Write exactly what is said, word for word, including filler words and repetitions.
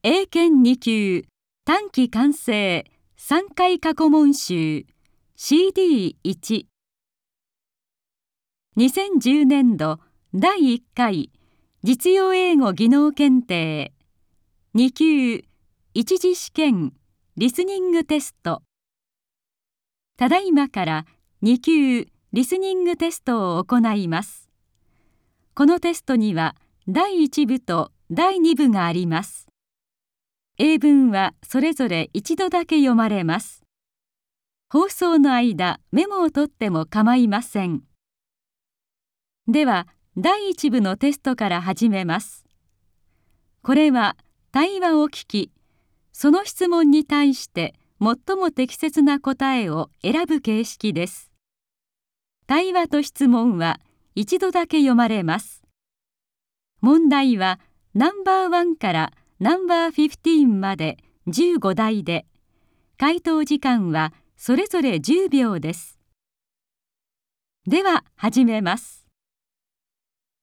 英検に級短期完成さんかい過去問集 シーディーいち にせんじゅうねんどだいいっかい実用英語技能検定に級一次試験リスニングテスト。ただいまからに級リスニングテストを行います。このテストにはだいいち部とだいに部があります。英文はそれぞれ一度だけ読まれます。放送の間メモを取っても構いません。ではだいいち部のテストから始めます。これは対話を聞き、その質問に対して最も適切な答えを選ぶ形式です。対話と質問は一度だけ読まれます。問題はナンバーワンからナンバーフィフティーンまでじゅうご題で、回答時間はそれぞれじゅうびょうです。では始めます。